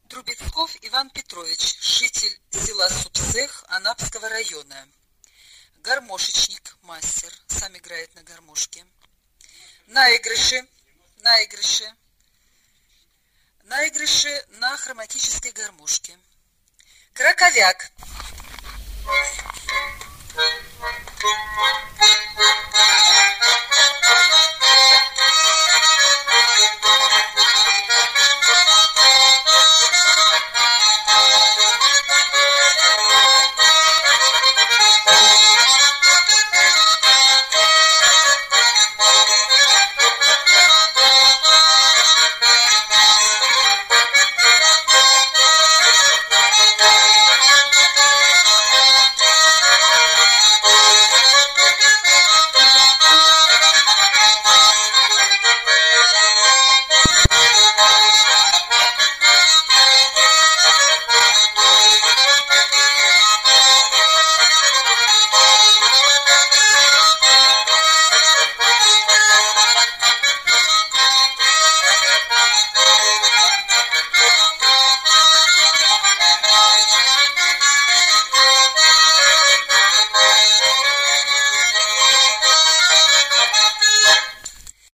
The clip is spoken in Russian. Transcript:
Трубецков Иван Петрович, житель села Супсех Анапского района. Гармошечник, мастер, сам играет на гармошке. Наигрыши на хроматической гармошке. Краковяк.